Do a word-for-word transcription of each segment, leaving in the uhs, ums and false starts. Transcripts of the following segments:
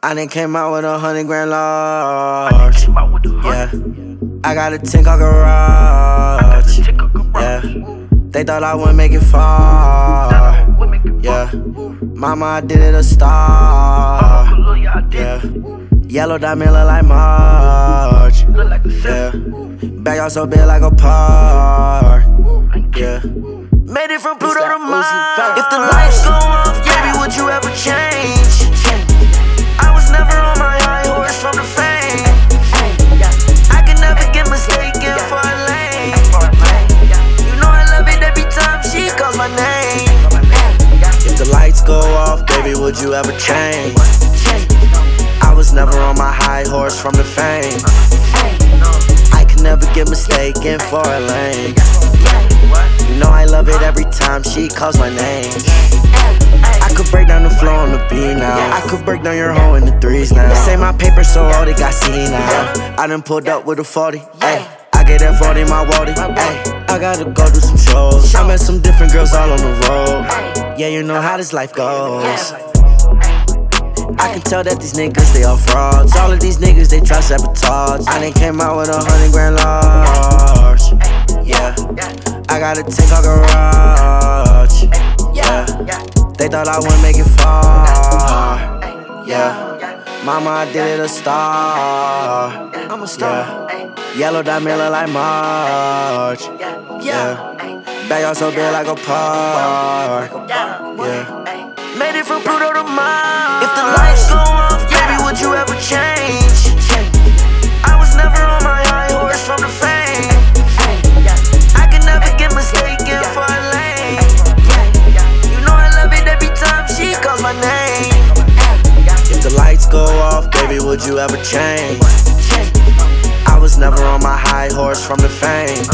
I done came out with a hundred grand large. Yeah, I got a ten car garage. Yeah, they thought I wouldn't make it far. Yeah, mama, I did it a star. Yeah, yellow diamond look like March. Yeah, bag out so big like a park. Yeah, made it from Pluto to Mars. If the lights go off, baby, would you ever change? I was never on my high horse from the fame. I could never get mistaken for a lane. You know I love it every time she calls my name. If the lights go off, baby, would you ever change? I was never on my high horse from the fame. I could never get mistaken for a lane. You know I love it every time she calls my name. I could break down the flow on the beat now. I could break down your hoe in the threes now. They say my paper so old it got seen now. I done pulled up with a forty, ayy. I get that forty my Wody, ayy. I gotta go do some shows. I met some different girls all on the road. Yeah, you know how this life goes. I can tell that these niggas, they all frauds. All of these niggas, they try sabotage. I done came out with a hundred grand large. Yeah, I got a ten car garage. Yeah, they thought I wouldn't make it far. Yeah, mama, I did it a star. I'm a star. Yeah. Yellow diamond look like March. Yeah, bag out so big like a park. Yeah, made it from Pluto to Mars. If the lights go off, baby, would you ever change? I was never on my high horse from the fame. I could never get mistaken for a lane. You know I love it every time she calls my name. If the lights go off, baby, would you ever change? I was never on my high horse from the fame.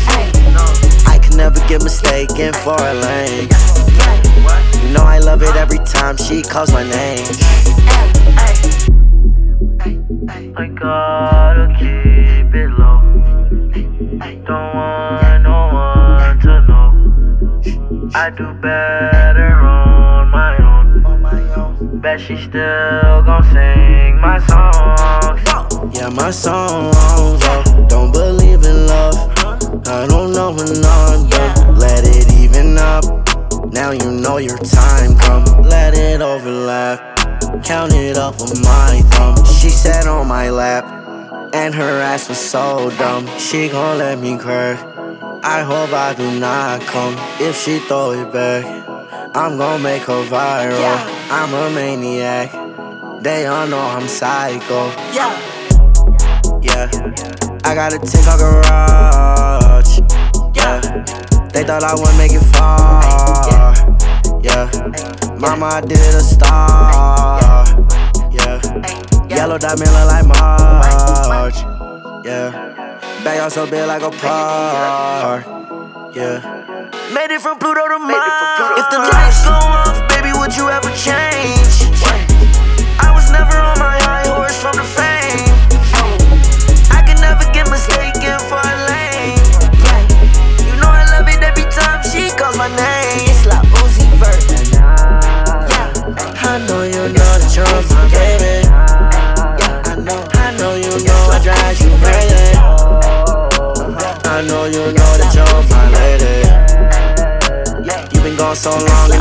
I could never get mistaken for a lane. You know I love it every time she calls my name. I gotta keep it low. Don't want no one to know. I do better on my own. Bet she still gon' sing my songs. Yeah, my songs, oh, don't believe in love. I don't know when I'm done. Let it even up. Now you know your time come. Let it overlap. Count it up with my thumb. She sat on my lap, and her ass was so dumb. She gon' let me crack. I hope I do not come. If she throw it back, I'm gon' make her viral. I'm a maniac. They all know I'm psycho. Yeah, yeah. I got a ten car garage. Yeah, they thought I wouldn't make it far. Yeah, mama, I did it a star. Yeah, yellow diamond look like March. Yeah, bag out so big like a park. Yeah, made it from Pluto to Mars. If the lights go off, baby, would you ever change? I was never on my high horse from the fame. I could never get mistaken for a lane. You know I love it every time she calls my name. It's like Uzi Vert. I know you know that you're my baby. I know, I know you know I drive you crazy. I know you know that you're my lady. You been gone so long,